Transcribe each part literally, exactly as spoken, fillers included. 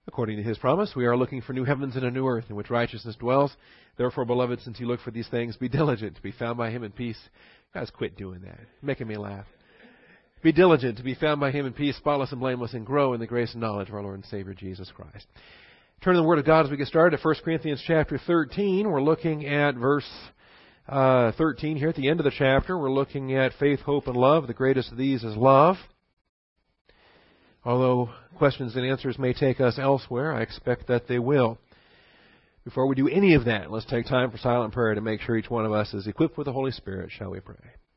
According to His promise, we are looking for new heavens and a new earth in which righteousness dwells. Therefore, beloved, since you look for these things, be diligent to be found by Him in peace. Guys, quit doing that. Making me laugh. Be diligent to be found by Him in peace, spotless and blameless, and grow in the grace and knowledge of our Lord and Savior, Jesus Christ. Turn to the Word of God as we get started at First Corinthians chapter thirteen. We're looking at verse uh, thirteen here at the end of the chapter. We're looking at faith, hope, and love. The greatest of these is love. Although questions and answers may take us elsewhere, I expect that they will. Before we do any of that, let's take time for silent prayer to make sure each one of us is equipped with the Holy Spirit. Shall we pray?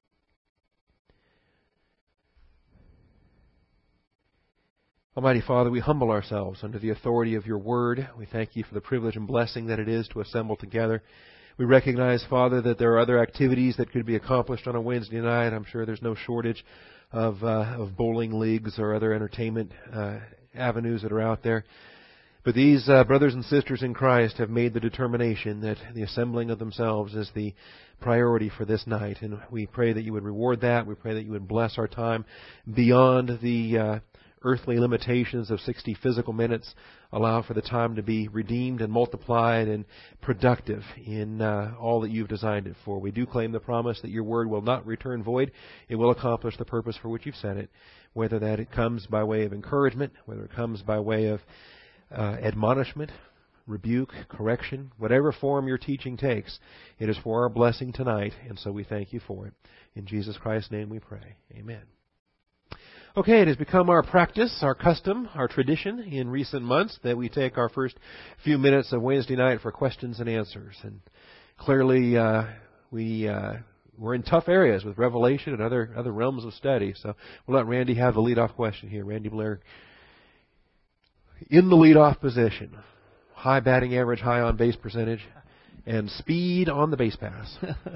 Almighty Father, we humble ourselves under the authority of Your Word. We thank You for the privilege and blessing that it is to assemble together. We recognize, Father, that there are other activities that could be accomplished on a Wednesday night. I'm sure there's no shortage of uh, of bowling leagues or other entertainment uh, avenues that are out there. But these uh, brothers and sisters in Christ have made the determination that the assembling of themselves is the priority for this night. And we pray that You would reward that. We pray that You would bless our time beyond the uh, earthly limitations of sixty physical minutes. Allow for the time to be redeemed and multiplied and productive in uh, all that You've designed it for. We do claim the promise that Your Word will not return void. It will accomplish the purpose for which You've sent it, whether that it comes by way of encouragement, whether it comes by way of uh, admonishment, rebuke, correction, whatever form Your teaching takes. It is for our blessing tonight, and so we thank You for it. In Jesus Christ's name we pray. Amen. Okay, it has become our practice, our custom, our tradition in recent months that we take our first few minutes of Wednesday night for questions and answers. And clearly, uh, we, uh, we're in tough areas with Revelation and other other realms of study. So we'll let Randy have the leadoff question here. Randy Blair, in the leadoff position, high batting average, high on base percentage, and speed on the base pass.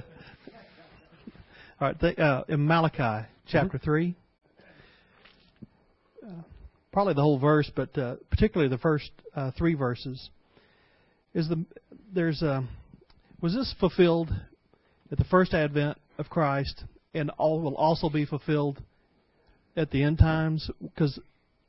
All right, the, uh, in Malachi chapter mm-hmm. three. Uh, probably the whole verse, but uh, particularly the first uh, three verses. Is the there's uh, was this fulfilled at the first advent of Christ, and all will also be fulfilled at the end times? Because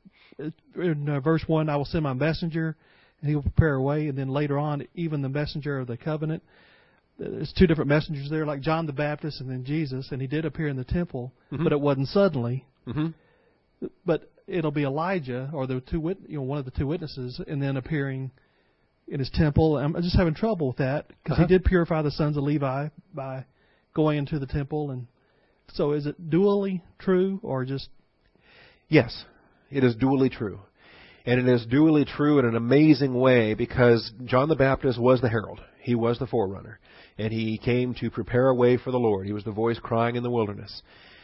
in uh, verse one, I will send my messenger, and he will prepare a way, and then later on, even the messenger of the covenant. There's two different messengers there, like John the Baptist and then Jesus, and he did appear in the temple, mm-hmm. but it wasn't suddenly. Mm-hmm. But it'll be Elijah or the two, you know, one of the two witnesses, and then appearing in his temple. I'm just having trouble with that because uh-huh. he did purify the sons of Levi by going into the temple, and so is it dually true or just? Yes, it is dually true, and it is dually true in an amazing way because John the Baptist was the herald. He was the forerunner, and he came to prepare a way for the Lord. He was the voice crying in the wilderness.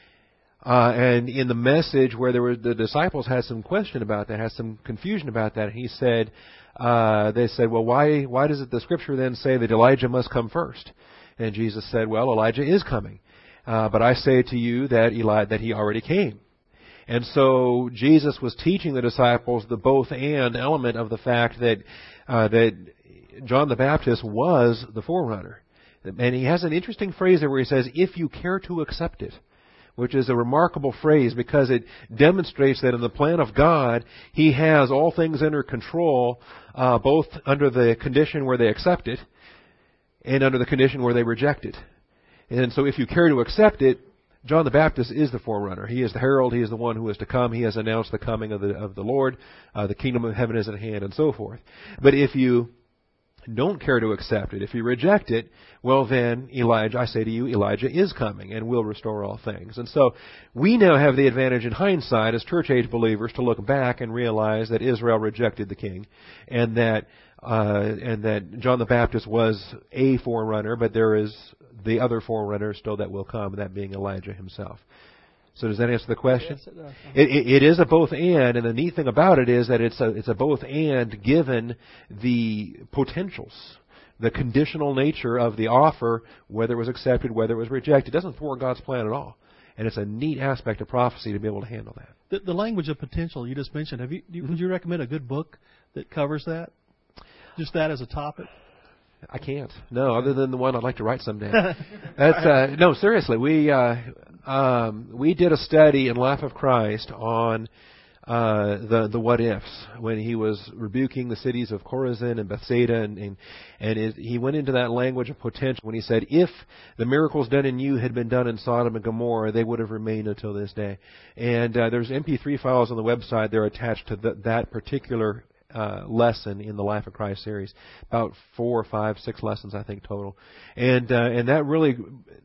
Uh, and in the message where there were the disciples had some question about that, had some confusion about that, he said, uh, they said, well, why why does it the Scripture then say that Elijah must come first? And Jesus said, well, Elijah is coming, uh, but I say to you that Eli that he already came. And so Jesus was teaching the disciples the both and element of the fact that uh, that John the Baptist was the forerunner. And he has an interesting phrase there where he says, if you care to accept it, which is a remarkable phrase because it demonstrates that in the plan of God, He has all things under control, uh, both under the condition where they accept it and under the condition where they reject it. And so if you care to accept it, John the Baptist is the forerunner. He is the herald. He is the one who is to come. He has announced the coming of the of the Lord. Uh, the kingdom of heaven is at hand and so forth. But if you don't care to accept it, if you reject it, well then, Elijah, I say to you, Elijah is coming and will restore all things. And so we now have the advantage in hindsight as church age believers to look back and realize that Israel rejected the king and that uh, and that John the Baptist was a forerunner, but there is the other forerunner still that will come, that being Elijah himself. So does that answer the question? Yes, it does. It, it, it is a both and, and the neat thing about it is that it's a it's a both and given the potentials, the conditional nature of the offer, whether it was accepted, whether it was rejected. It doesn't thwart God's plan at all, and it's a neat aspect of prophecy to be able to handle that. The, the language of potential you just mentioned. Have you? Do, would you recommend a good book that covers that? Just that as a topic. I can't. No, other than the one I'd like to write someday. That's uh, no, seriously. We uh, um, we did a study in Life of Christ on uh, the the what ifs when he was rebuking the cities of Chorazin and Bethsaida, and and, and it, he went into that language of potential when he said, if the miracles done in you had been done in Sodom and Gomorrah, they would have remained until this day. And uh, there's M P three files on the website. They're attached to the, that particular uh, lesson in the Life of Christ series. About four, five, six lessons, I think, total. And uh, and that really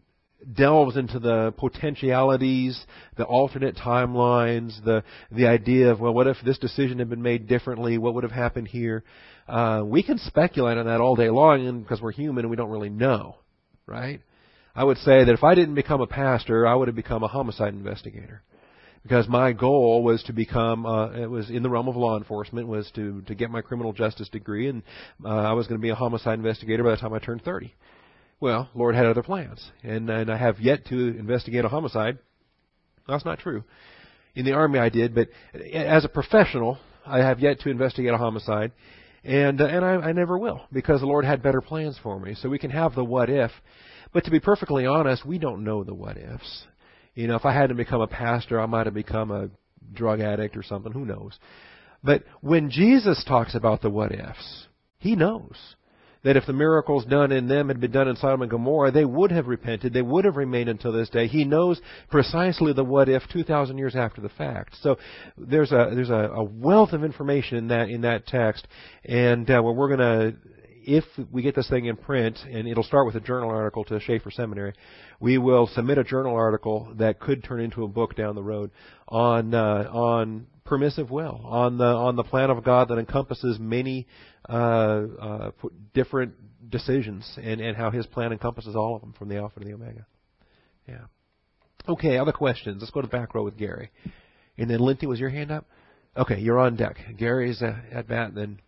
delves into the potentialities, the alternate timelines, the the idea of, well, what if this decision had been made differently? What would have happened here? Uh, we can speculate on that all day long, and because we're human and we don't really know, right? I would say that if I didn't become a pastor, I would have become a homicide investigator, because my goal was to become, uh, it was in the realm of law enforcement, was to to get my criminal justice degree, and uh, I was going to be a homicide investigator by the time I turned thirty. Well, Lord had other plans, and, and I have yet to investigate a homicide. That's not true. In the Army I did, but as a professional, I have yet to investigate a homicide, and uh, and I, I never will, because the Lord had better plans for me. So we can have the what if, but to be perfectly honest, we don't know the what ifs. You know, if I hadn't become a pastor, I might have become a drug addict or something, who knows. But when Jesus talks about the what ifs, He knows that if the miracles done in them had been done in Sodom and Gomorrah, they would have repented. They would have remained until this day. He knows precisely the what if two thousand years after the fact. So there's a there's a, a wealth of information in that in that text, and uh, well, we're going to, if we get this thing in print, and it'll start with a journal article to Schaefer Seminary, we will submit a journal article that could turn into a book down the road on uh, on permissive will, on the on the plan of God that encompasses many uh, uh, different decisions, and, and how His plan encompasses all of them, from the Alpha to the Omega. Yeah. Okay, other questions? Let's go to the back row with Gary. And then Linty, was your hand up? Okay, you're on deck. Gary's uh, at bat, and then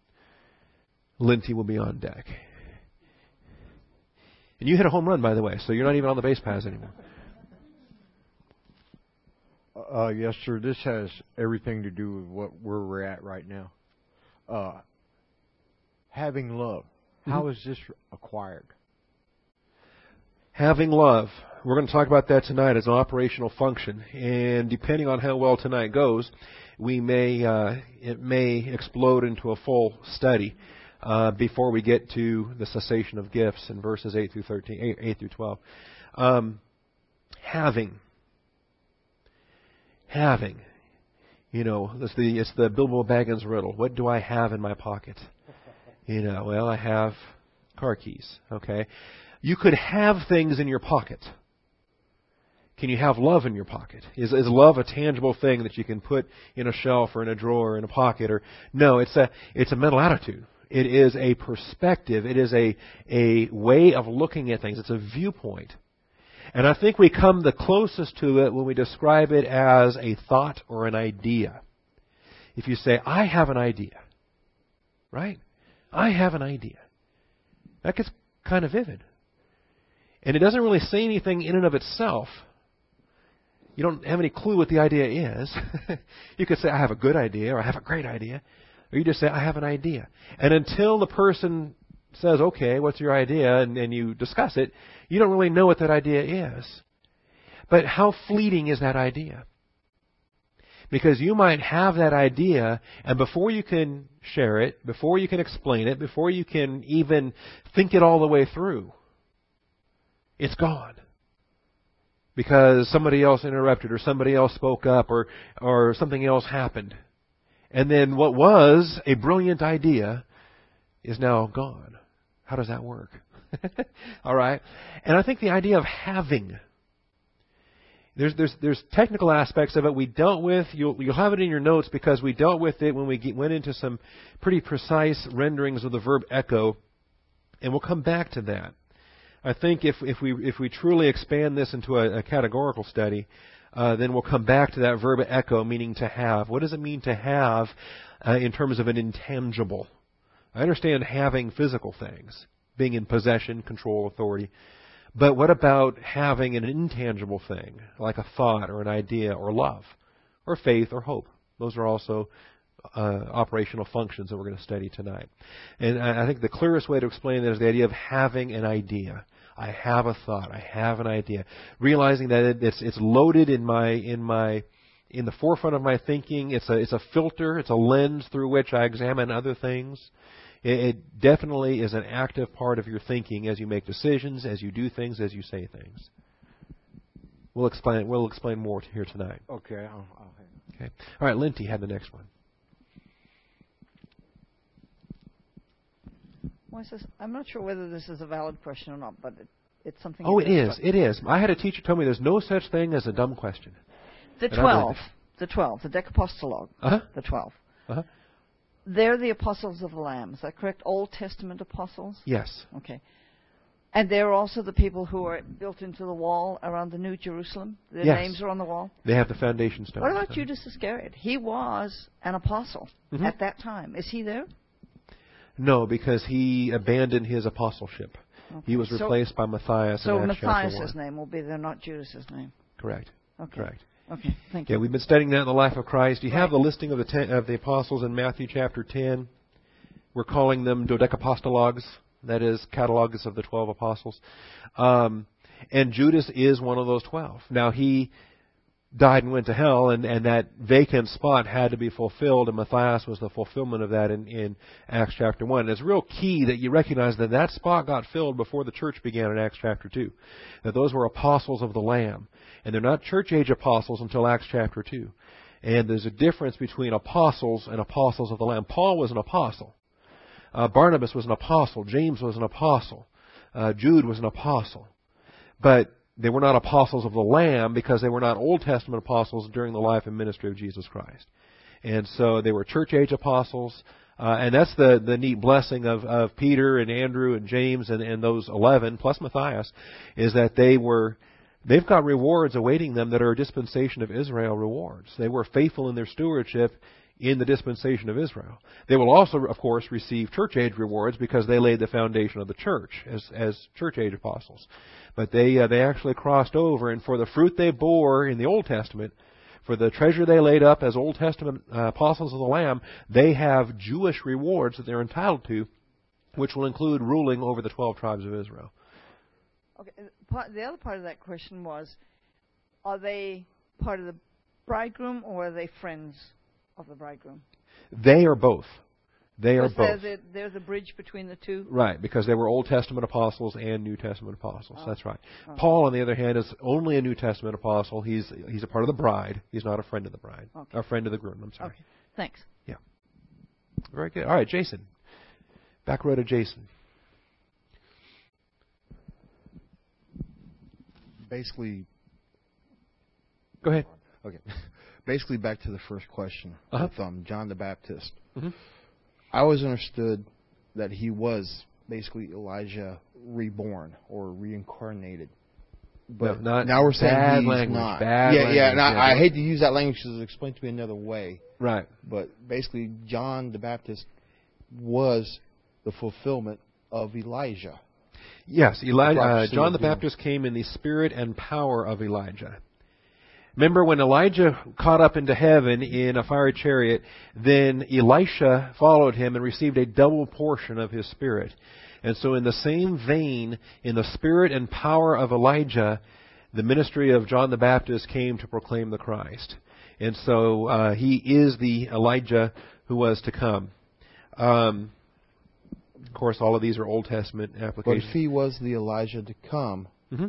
Linty will be on deck. And you hit a home run, by the way, so you're not even on the base paths anymore. Uh, yes, sir. This has everything to do with what where we're at right now. Uh, having love. Mm-hmm. How is this acquired? Having love. We're going to talk about that tonight as an operational function, and depending on how well tonight goes, we may uh, it may explode into a full study uh, before we get to the cessation of gifts in verses eight through thirteen, eight, eight through twelve. Um, having. Having, you know, it's the it's the Bilbo Baggins riddle. What do I have in my pocket? You know, well, I have car keys. Okay, you could have things in your pocket. Can you have love in your pocket? Is is love a tangible thing that you can put in a shelf or in a drawer or in a pocket? Or no, it's a it's a mental attitude. It is a perspective. It is a a way of looking at things. It's a viewpoint. And I think we come the closest to it when we describe it as a thought or an idea. If you say, I have an idea, right? I have an idea. That gets kind of vivid. And it doesn't really say anything in and of itself. You don't have any clue what the idea is. You could say, I have a good idea, or I have a great idea. Or you just say, I have an idea. And until the person says, okay, what's your idea, and, and you discuss it, you don't really know what that idea is. But how fleeting is that idea? Because you might have that idea, and before you can share it, before you can explain it, before you can even think it all the way through, it's gone. Because somebody else interrupted, or somebody else spoke up, or or something else happened. And then what was a brilliant idea is now gone. How does that work? All right. And I think the idea of having, there's there's there's technical aspects of it we dealt with. You'll you'll have it in your notes because we dealt with it when we get, went into some pretty precise renderings of the verb echo, and we'll come back to that. I think if if we if we truly expand this into a, a categorical study, uh, then we'll come back to that verb echo, meaning to have. What does it mean to have uh, in terms of an intangible? I understand having physical things, being in possession, control, authority. But what about having an intangible thing, like a thought or an idea or love or faith or hope? Those are also uh, operational functions that we're going to study tonight. And I think the clearest way to explain that is the idea of having an idea. I have a thought. I have an idea. Realizing that it's it's loaded in my in my in the forefront of my thinking. It's a it's a filter. It's a lens through which I examine other things. It, it definitely is an active part of your thinking as you make decisions, as you do things, as you say things. We'll explain. We'll explain more here tonight. Okay. I'll, I'll Okay. All right, Linty had the next one. Well, says, I'm not sure whether this is a valid question or not, but it, it's something. Oh, it is. It is. I had a teacher tell me there's no such thing as a dumb question. The twelve, the twelve, the Decapostologue, uh-huh. the twelve. Uh-huh. They're the apostles of the Lamb. Is that correct? Old Testament apostles? Yes. Okay. And they're also the people who are built into the wall around the New Jerusalem? Their yes. names are on the wall? They have the foundation stones. What about Judas Iscariot? He was an apostle mm-hmm. at that time. Is he there? No, because he abandoned his apostleship. Okay. He was replaced so, by Matthias. So in Acts Matthias' name will be there, not Judas' name. Correct. Okay. Correct. Okay, thank you. Yeah, we've been studying that in the life of Christ. You right. have the listing of the ten, of the apostles in Matthew chapter ten. We're calling them dodecapostologues. That is, catalogs of the twelve apostles. Um, and Judas is one of those twelve. Now, he died and went to hell, and, and that vacant spot had to be fulfilled, and Matthias was the fulfillment of that in, in Acts chapter one. And it's real key that you recognize that that spot got filled before the church began in Acts chapter two. That those were apostles of the Lamb. And they're not church-age apostles until Acts chapter two. And there's a difference between apostles and apostles of the Lamb. Paul was an apostle. Uh, Barnabas was an apostle. James was an apostle. Uh, Jude was an apostle. But they were not apostles of the Lamb because they were not Old Testament apostles during the life and ministry of Jesus Christ. And so they were church-age apostles. Uh, and that's the, the neat blessing of, of Peter and Andrew and James and, and those eleven, plus Matthias, is that they were... They've got rewards awaiting them that are a dispensation of Israel rewards. They were faithful in their stewardship in the dispensation of Israel. They will also, of course, receive church-age rewards because they laid the foundation of the church as, as church-age apostles. But they uh, they actually crossed over, and for the fruit they bore in the Old Testament, for the treasure they laid up as Old Testament uh, apostles of the Lamb, they have Jewish rewards that they're entitled to, which will include ruling over the twelve tribes of Israel. Okay. Part, the other part of that question was, are they part of the bridegroom or are they friends of the bridegroom? They are both. They are both. They're the, they're the bridge between the two? Right, because they were Old Testament apostles and New Testament apostles. Oh. That's right. Oh. Paul, on the other hand, is only a New Testament apostle. He's he's a part of the bride. He's not a friend of the bride. Okay. A friend of the groom, I'm sorry. Okay, thanks. Yeah. Very good. All right, Jason. Back row to Jason. Basically, go ahead. Okay. Basically, back to the first question uh-huh. with um, John the Baptist. Mm-hmm. I always understood that he was basically Elijah reborn or reincarnated. But no, not now we're saying bad he's language, not. Bad yeah, language, yeah. And I, yeah, I hate to use that language because it's explained to me another way. Right. But basically, John the Baptist was the fulfillment of Elijah. Yes, Eli- uh, John the Baptist came in the spirit and power of Elijah. Remember when Elijah caught up into heaven in a fiery chariot, then Elisha followed him and received a double portion of his spirit. And so in the same vein, in the spirit and power of Elijah, the ministry of John the Baptist came to proclaim the Christ. And so uh, he is the Elijah who was to come. Um, of course, all of these are Old Testament applications. But if he was the Elijah to come, mm-hmm.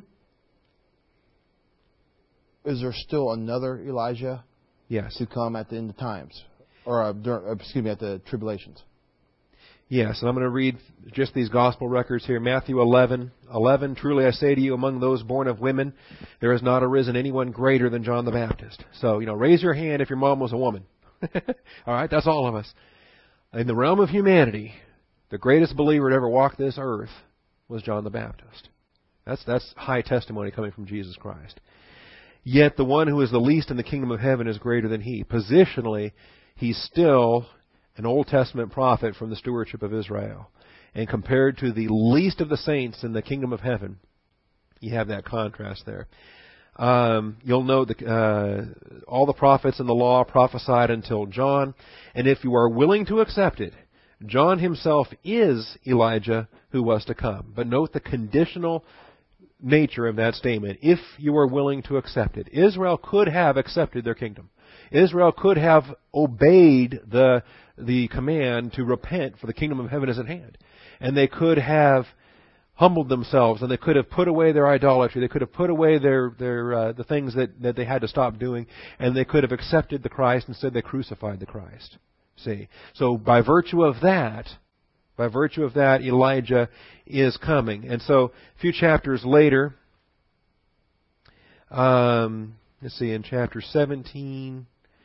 is there still another Elijah yes. to come at the end of times? Or, uh, during, uh, excuse me, at the tribulations? Yes, and I'm going to read just these gospel records here. Matthew eleven, eleven. Truly I say to you, among those born of women, there has not arisen anyone greater than John the Baptist. So, you know, raise your hand if your mom was a woman. All right, that's all of us. In the realm of humanity, the greatest believer to ever walk this earth was John the Baptist. That's that's high testimony coming from Jesus Christ. Yet the one who is the least in the kingdom of heaven is greater than he. Positionally, he's still an Old Testament prophet from the stewardship of Israel. And compared to the least of the saints in the kingdom of heaven, you have that contrast there. Um, you'll note that uh, all the prophets in the law prophesied until John. And if you are willing to accept it, John himself is Elijah who was to come. But note the conditional nature of that statement. If you are willing to accept it. Israel could have accepted their kingdom. Israel could have obeyed the the command to repent, for the kingdom of heaven is at hand. And they could have humbled themselves, and they could have put away their idolatry. They could have put away their their uh, the things that, that they had to stop doing, and they could have accepted the Christ. Instead, they crucified the Christ. See? So by virtue of that, by virtue of that, Elijah is coming. And so a few chapters later, um, let's see, in chapter seventeen,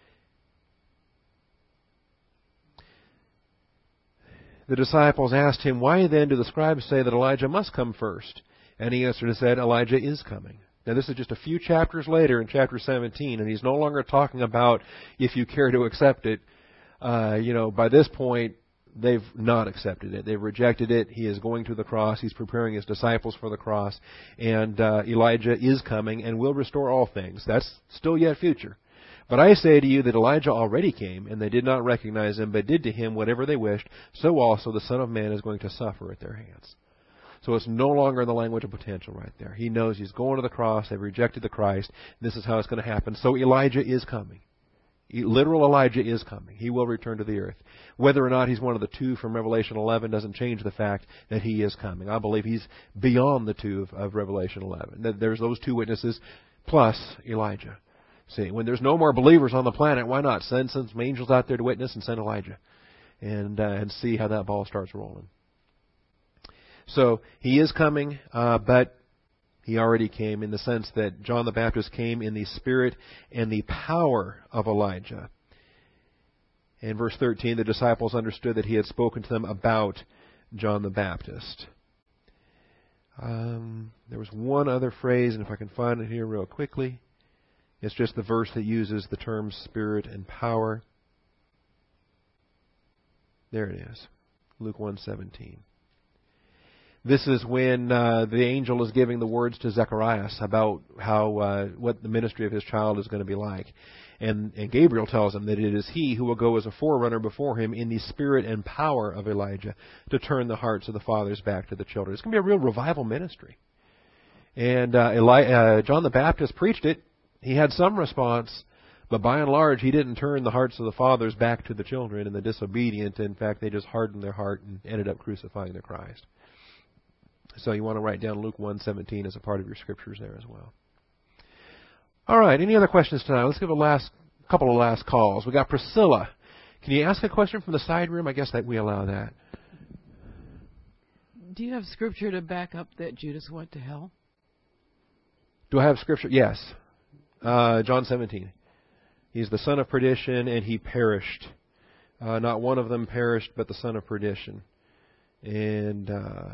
the disciples asked him, "Why then do the scribes say that Elijah must come first?" And he answered and said, "Elijah is coming." Now this is just a few chapters later in chapter seventeen, and he's no longer talking about if you care to accept it. Uh, you know, by this point, they've not accepted it. They've rejected it. He is going to the cross. He's preparing his disciples for the cross. And uh, Elijah is coming and will restore all things. That's still yet future. But I say to you that Elijah already came, and they did not recognize him, but did to him whatever they wished. So also the Son of Man is going to suffer at their hands. So it's no longer in the language of potential right there. He knows he's going to the cross. They've rejected the Christ. This is how it's going to happen. So Elijah is coming. Literal Elijah is coming. He will return to the earth. Whether or not he's one of the two from Revelation eleven doesn't change the fact that he is coming. I believe he's beyond the two of, of Revelation eleven. There's those two witnesses plus Elijah. See, when there's no more believers on the planet, why not send some angels out there to witness and send Elijah and uh, and see how that ball starts rolling. So he is coming, uh, but he already came in the sense that John the Baptist came in the spirit and the power of Elijah. In verse thirteen, the disciples understood that he had spoken to them about John the Baptist. Um, there was one other phrase, and if I can find it here real quickly, it's just the verse that uses the terms spirit and power. There it is, Luke one seventeen. This is when uh, the angel is giving the words to Zacharias about how uh, what the ministry of his child is going to be like. And, and Gabriel tells him that it is he who will go as a forerunner before him in the spirit and power of Elijah to turn the hearts of the fathers back to the children. It's going to be a real revival ministry. And uh, Eli- uh, John the Baptist preached it. He had some response, but by and large he didn't turn the hearts of the fathers back to the children and the disobedient. In fact, they just hardened their heart and ended up crucifying the Christ. So you want to write down Luke one seventeen as a part of your scriptures there as well. All right, any other questions tonight? Let's give a last couple of last calls. We got Priscilla. Can you ask a question from the side room? I guess that we allow that. Do you have scripture to back up that Judas went to hell? Do I have scripture? Yes. Uh, John seventeen. He's the son of perdition, and he perished. Uh, not one of them perished, but the son of perdition. And uh,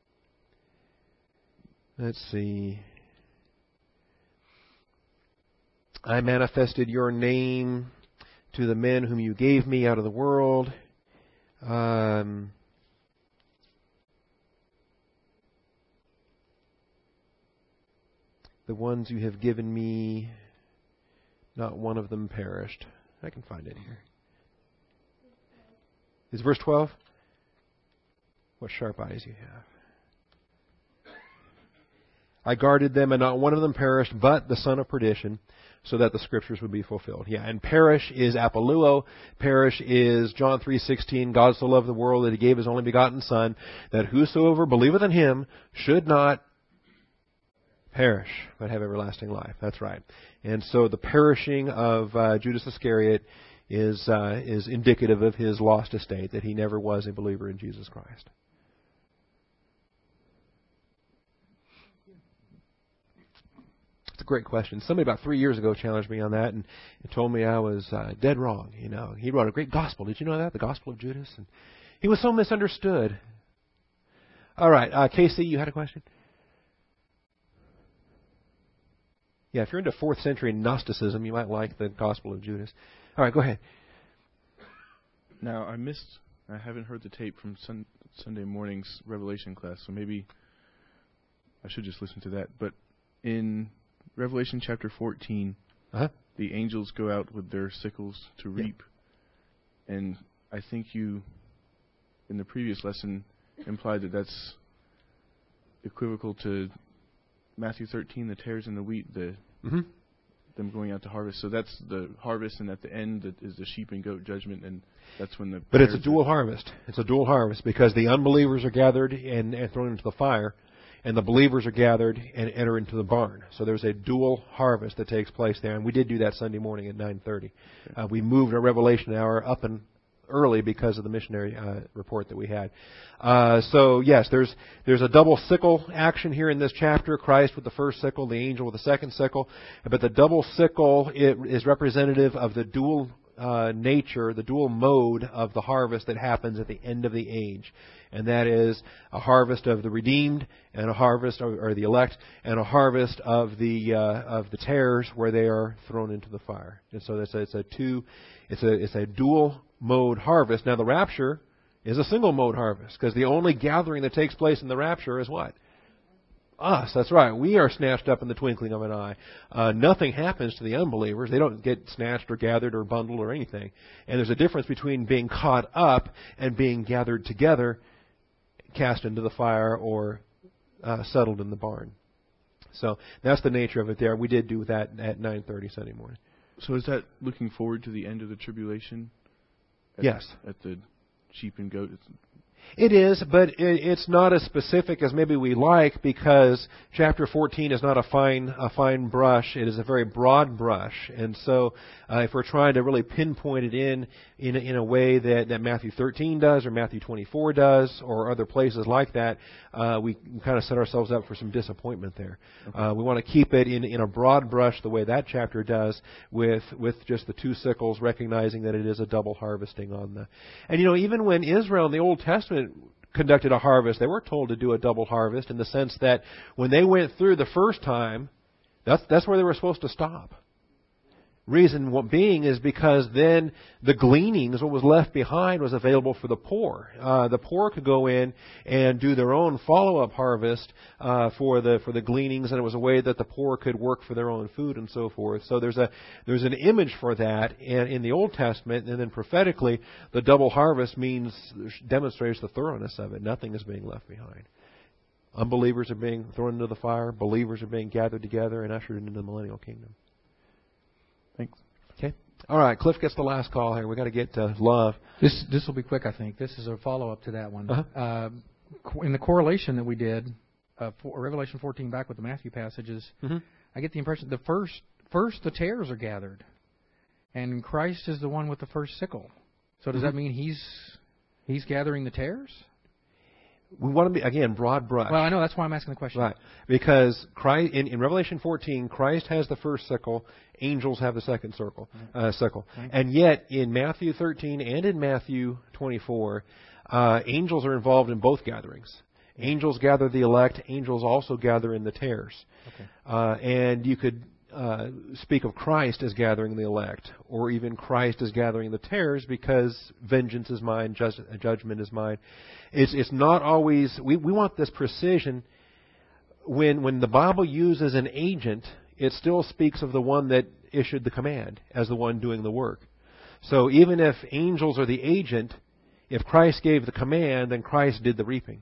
let's see. I manifested your name to the men whom you gave me out of the world. Um, the ones you have given me, not one of them perished. I can find it here. Is verse twelve? What sharp eyes you have. I guarded them, and not one of them perished, but the son of perdition, so that the scriptures would be fulfilled. Yeah, and perish is apoluo. Perish is John three sixteen. God so loved the world that He gave His only begotten Son, that whosoever believeth in Him should not perish, but have everlasting life. That's right. And so the perishing of uh, Judas Iscariot is uh, is indicative of his lost estate, that he never was a believer in Jesus Christ. It's a great question. Somebody about three years ago challenged me on that and, and told me I was uh, dead wrong. You know, he wrote a great gospel. Did you know that? The Gospel of Judas. And he was so misunderstood. All right, uh, Casey, you had a question? Yeah, if you're into fourth century Gnosticism, you might like the Gospel of Judas. All right, go ahead. Now, I missed, I haven't heard the tape from sun, Sunday morning's Revelation class, so maybe I should just listen to that. But in Revelation chapter fourteen, uh-huh. the angels go out with their sickles to reap. Yeah. And I think you, in the previous lesson, implied that that's equivocal to Matthew thirteen, the tares and the wheat, the mm-hmm. them going out to harvest. So that's the harvest, and at the end it is the sheep and goat judgment, and that's when the. But it's a dual harvest. It's a dual harvest because the unbelievers are gathered and, and thrown into the fire, and the believers are gathered and enter into the barn. So there's a dual harvest that takes place there, and we did do that Sunday morning at nine thirty. Okay. Uh, we moved our Revelation hour up and early because of the missionary uh, report that we had. Uh, so yes, there's there's a double sickle action here in this chapter. Christ with the first sickle, the angel with the second sickle. But the double sickle it is representative of the dual uh, nature, the dual mode of the harvest that happens at the end of the age, and that is a harvest of the redeemed and a harvest or, or the elect and a harvest of the uh, of the tares where they are thrown into the fire. And so it's a, it's a two, it's a it's a dual mode harvest. Now the rapture is a single mode harvest because the only gathering that takes place in the rapture is what? Us. That's right. We are snatched up in the twinkling of an eye. Uh, nothing happens to the unbelievers. They don't get snatched or gathered or bundled or anything. And there's a difference between being caught up and being gathered together, cast into the fire, or uh, settled in the barn. So that's the nature of it there. We did do that at nine thirty Sunday morning. So is that looking forward to the end of the tribulation? At, yes. At the sheep and goat? It is, but it's not as specific as maybe we like because chapter fourteen is not a fine a fine brush. It is a very broad brush. And so uh, if we're trying to really pinpoint it in in, in a way that, that Matthew thirteen does or Matthew twenty-four does or other places like that, uh, we kind of set ourselves up for some disappointment there. Okay. Uh, we want to keep it in, in a broad brush the way that chapter does with, with just the two sickles, recognizing that it is a double harvesting on the... And, you know, even when Israel in the Old Testament conducted a harvest, they were told to do a double harvest in the sense that when they went through the first time, that's that's where they were supposed to stop. Reason being is because then the gleanings, what was left behind, was available for the poor. Uh, the poor could go in and do their own follow-up harvest uh, for the for the gleanings, and it was a way that the poor could work for their own food and so forth. So there's a there's an image for that in, in the Old Testament, and then prophetically, the double harvest means demonstrates the thoroughness of it. Nothing is being left behind. Unbelievers are being thrown into the fire. Believers are being gathered together and ushered into the millennial kingdom. Thanks. Okay. All right. Cliff gets the last call here. We've got to get to Love. This this will be quick, I think. This is a follow-up to that one. Uh-huh. Uh, in the correlation that we did, uh, for Revelation fourteen back with the Matthew passages, mm-hmm. I get the impression the first first the tares are gathered, and Christ is the one with the first sickle. So does mm-hmm. that mean he's he's gathering the tares? We want to be, again, broad brush. Well, I know. That's why I'm asking the question. Right. Because Christ, in, in Revelation fourteen, Christ has the first sickle. Angels have the second circle, uh, sickle. Okay. And yet, in Matthew thirteen and in Matthew twenty-four, uh, angels are involved in both gatherings. Angels gather the elect. Angels also gather in the tares. Okay. Uh, and you could uh, speak of Christ as gathering the elect, or even Christ as gathering the tares, because vengeance is mine, just, judgment is mine. It's it's not always. We we want this precision. When when the Bible uses an agent, it still speaks of the one that issued the command as the one doing the work. So even if angels are the agent, if Christ gave the command, then Christ did the reaping.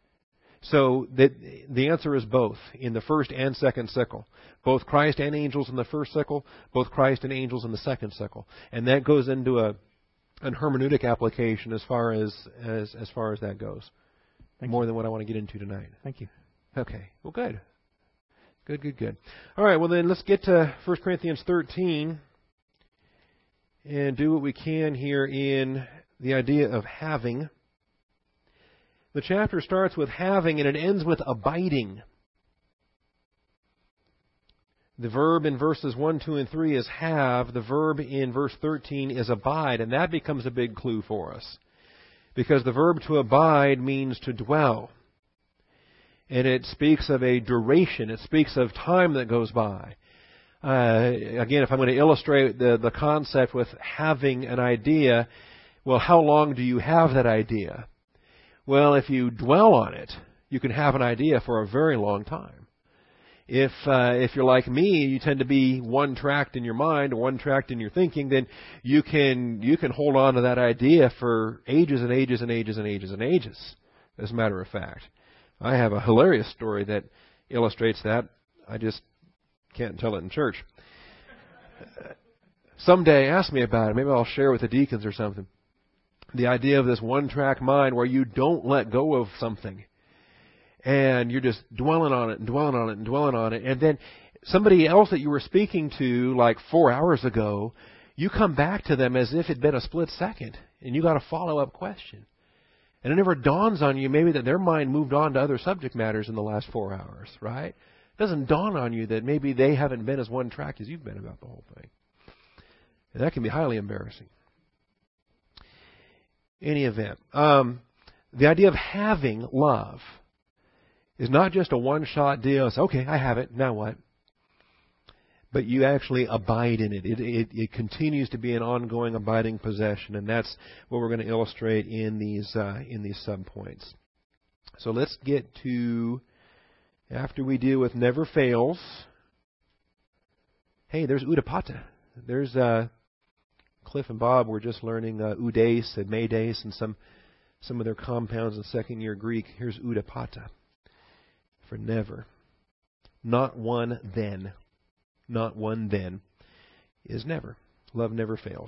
So that the answer is both in the first and second sickle. Both Christ and angels in the first sickle, both Christ and angels in the second sickle. And that goes into a an hermeneutic application as far as as, as far as that goes. Thank More you. than what I want to get into tonight. Thank you. Okay. Well, good. Good, good, good. All right, well then let's get to First Corinthians thirteen and do what we can here in the idea of having. The chapter starts with having and it ends with abiding. The verb in verses one, two, and three is have. The verb in verse thirteen is abide, and that becomes a big clue for us. Because the verb to abide means to dwell. And it speaks of a duration. It speaks of time that goes by. Uh, again, if I'm going to illustrate the, the concept with having an idea, well, how long do you have that idea? Well, if you dwell on it, you can have an idea for a very long time. If uh, if you're like me, you tend to be one-tracked in your mind or one-tracked in your thinking, then you can you can hold on to that idea for ages and ages and ages and ages and ages, as a matter of fact. I have a hilarious story that illustrates that. I just can't tell it in church. Someday, ask me about it. Maybe I'll share with the deacons or something. The idea of this one-track mind where you don't let go of something. And you're just dwelling on it and dwelling on it and dwelling on it. And then somebody else that you were speaking to like four hours ago, you come back to them as if it had been a split second. And you got a follow-up question. And it never dawns on you maybe that their mind moved on to other subject matters in the last four hours, right? It doesn't dawn on you that maybe they haven't been as one track as you've been about the whole thing. And that can be highly embarrassing. Any event. Um, the idea of having love is not just a one-shot deal. It's, okay, I have it, now what? But you actually abide in it. It, it. it continues to be an ongoing, abiding possession, and that's what we're going to illustrate in these uh, in these subpoints. So let's get to, after we deal with never fails. Hey, there's Udapata. There's uh, Cliff and Bob were just learning uh, Udes and Medes and some some of their compounds in second year Greek. Here's Udapata for never. Not one then. Not one then is never. Love never fails.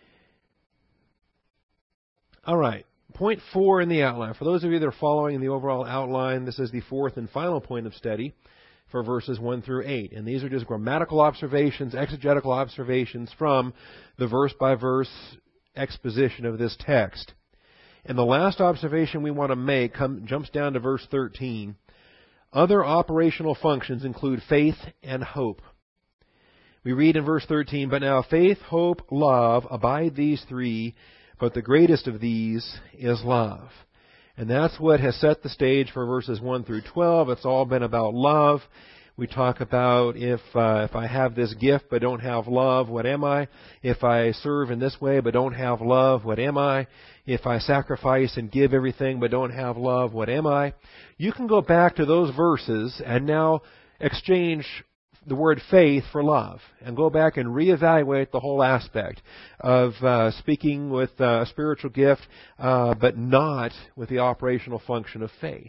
All right. Point four in the outline. For those of you that are following the overall outline, this is the fourth and final point of study for verses one through eight. And these are just grammatical observations, exegetical observations from the verse-by-verse exposition of this text. And the last observation we want to make come, jumps down to verse thirteen. Other operational functions include faith and hope. We read in verse thirteen, but now faith, hope, love, abide these three, but the greatest of these is love. And that's what has set the stage for verses one through twelve. It's all been about love. We talk about if uh, if I have this gift but don't have love, what am I? If I serve in this way but don't have love, what am I? If I sacrifice and give everything but don't have love, what am I? You can go back to those verses and now exchange the word faith for love and go back and reevaluate the whole aspect of uh, speaking with uh, a spiritual gift uh, but not with the operational function of faith,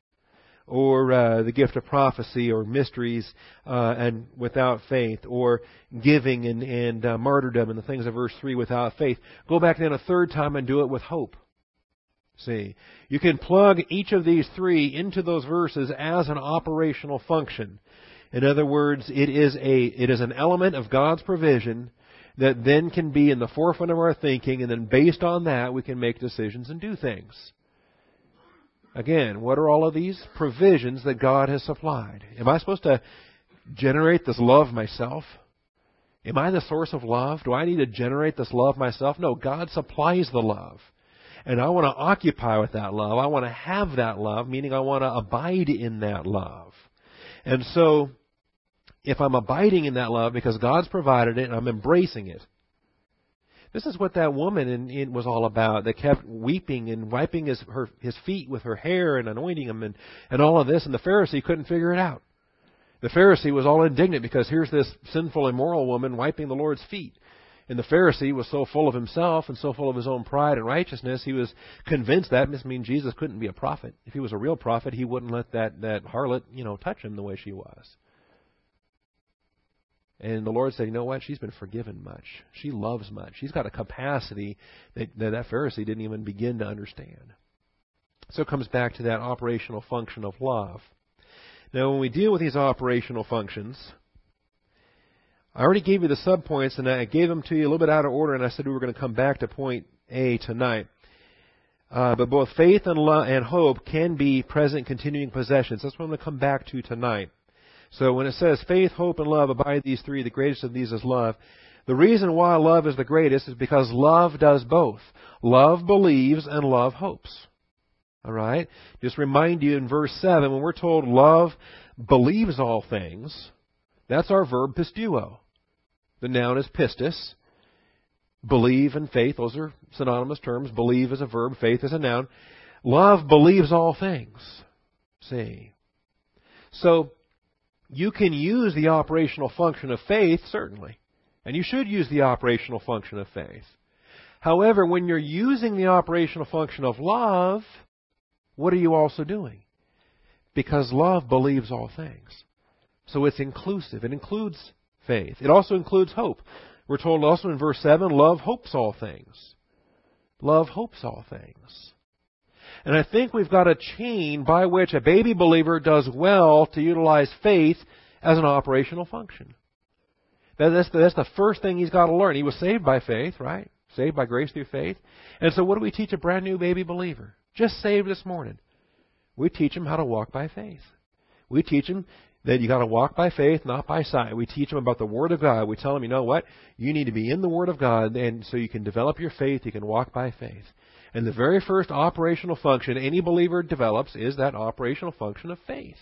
or uh, the gift of prophecy or mysteries uh, and without faith, or giving and, and uh, martyrdom and the things of verse three without faith. Go back then a third time and do it with hope. See, you can plug each of these three into those verses as an operational function. In other words, it is a it is an element of God's provision that then can be in the forefront of our thinking, and then based on that we can make decisions and do things. Again, what are all of these? Provisions that God has supplied. Am I supposed to generate this love myself? Am I the source of love? Do I need to generate this love myself? No, God supplies the love. And I want to occupy with that love. I want to have that love, meaning I want to abide in that love. And so, if I'm abiding in that love because God's provided it and I'm embracing it. This is what that woman in, in was all about that kept weeping and wiping his her, his feet with her hair and anointing him and, and all of this. And the Pharisee couldn't figure it out. The Pharisee was all indignant because here's this sinful, immoral woman wiping the Lord's feet. And the Pharisee was so full of himself and so full of his own pride and righteousness, he was convinced that this means Jesus couldn't be a prophet. If he was a real prophet, he wouldn't let that, that harlot, you know, touch him the way she was. And the Lord said, you know what? She's been forgiven much. She loves much. She's got a capacity that that, that Pharisee didn't even begin to understand. So it comes back to that operational function of love. Now, when we deal with these operational functions, I already gave you the subpoints, and I gave them to you a little bit out of order, and I said we were going to come back to point A tonight. Uh, but both faith and, lo- and hope can be present, continuing possessions. That's what I'm going to come back to tonight. So when it says faith, hope, and love, abide these three, the greatest of these is love. The reason why love is the greatest is because love does both. Love believes and love hopes. All right? Just remind you in verse seven, when we're told love believes all things, that's our verb pistuo. The noun is pistis. Believe and faith, those are synonymous terms. Believe is a verb, faith is a noun. Love believes all things. See? So, you can use the operational function of faith, certainly. And you should use the operational function of faith. However, when you're using the operational function of love, what are you also doing? Because love believes all things. So it's inclusive. It includes faith. It also includes hope. We're told also in verse seven, love hopes all things. Love hopes all things. And I think we've got a chain by which a baby believer does well to utilize faith as an operational function. That's the, that's the first thing he's got to learn. He was saved by faith, right? Saved by grace through faith. And so what do we teach a brand new baby believer? Just saved this morning. We teach him how to walk by faith. We teach him that you got to walk by faith, not by sight. We teach him about the Word of God. We tell him, you know what? You need to be in the Word of God, and so you can develop your faith. You can walk by faith. And the very first operational function any believer develops is that operational function of faith.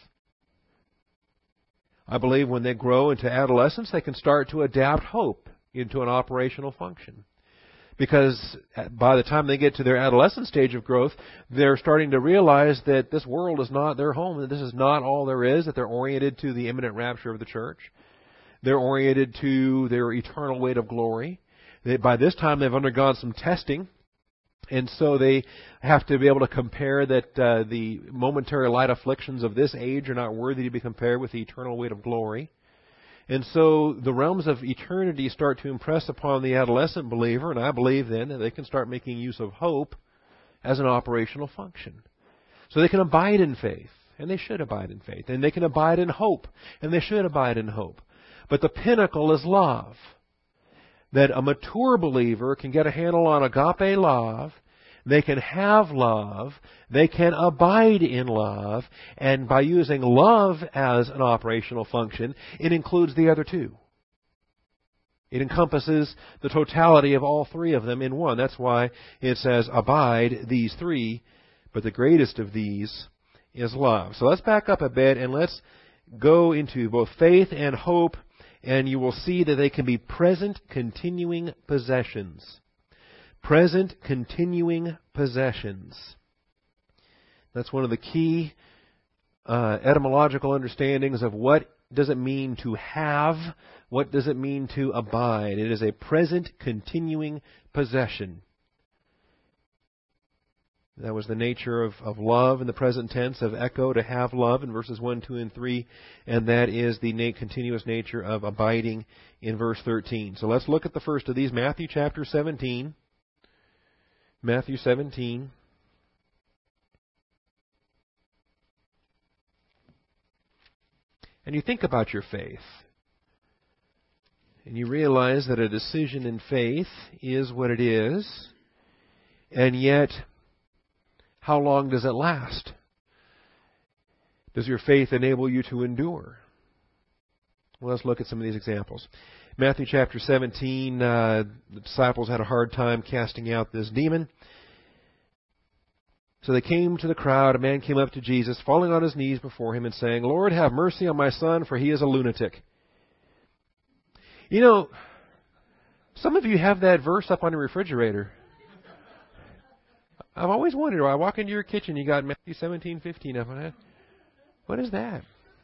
I believe when they grow into adolescence, they can start to adapt hope into an operational function. Because by the time they get to their adolescent stage of growth, they're starting to realize that this world is not their home, that this is not all there is, that they're oriented to the imminent rapture of the church. They're oriented to their eternal weight of glory. They, by this time, they've undergone some testing. And so they have to be able to compare that uh, the momentary light afflictions of this age are not worthy to be compared with the eternal weight of glory. And so the realms of eternity start to impress upon the adolescent believer, and I believe then that they can start making use of hope as an operational function. So they can abide in faith, and they should abide in faith. And they can abide in hope, and they should abide in hope. But the pinnacle is love. That a mature believer can get a handle on agape love, they can have love, they can abide in love, and by using love as an operational function, it includes the other two. It encompasses the totality of all three of them in one. That's why it says, abide these three, but the greatest of these is love. So let's back up a bit and let's go into both faith and hope, and you will see that they can be present, continuing possessions. Present, continuing possessions. That's one of the key uh, etymological understandings of what does it mean to have, what does it mean to abide. It is a present, continuing possession. That was the nature of, of love in the present tense, of echo, to have love in verses one, two, and three. And that is the na- continuous nature of abiding in verse thirteen. So let's look at the first of these, Matthew chapter seventeen. Matthew seventeen. And you think about your faith. And you realize that a decision in faith is what it is. And yet, how long does it last? Does your faith enable you to endure? Well, let's look at some of these examples. Matthew chapter seventeen, uh, the disciples had a hard time casting out this demon. So they came to the crowd. A man came up to Jesus, falling on his knees before him and saying, Lord, have mercy on my son, for he is a lunatic. You know, some of you have that verse up on your refrigerator. I've always wondered, when I walk into your kitchen, you got Matthew seventeen fifteen up on it. What is that?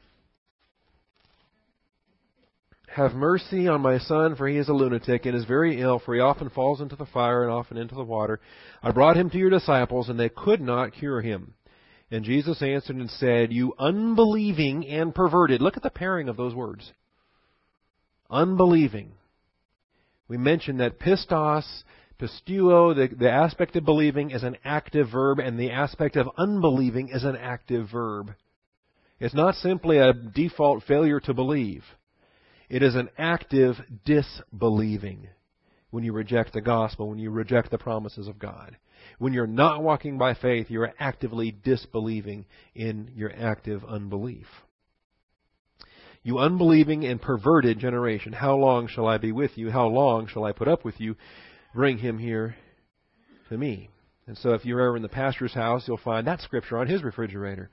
Have mercy on my son, for he is a lunatic and is very ill, for he often falls into the fire and often into the water. I brought him to your disciples, and they could not cure him. And Jesus answered and said, You unbelieving and perverted. Look at the pairing of those words. Unbelieving. We mentioned that pistos, pistuo, the, the aspect of believing is an active verb, and the aspect of unbelieving is an active verb. It's not simply a default failure to believe. It is an active disbelieving when you reject the gospel, when you reject the promises of God. When you're not walking by faith, you're actively disbelieving in your active unbelief. You unbelieving and perverted generation, how long shall I be with you? How long shall I put up with you? Bring him here to me. And so if you're ever in the pastor's house, you'll find that scripture on his refrigerator.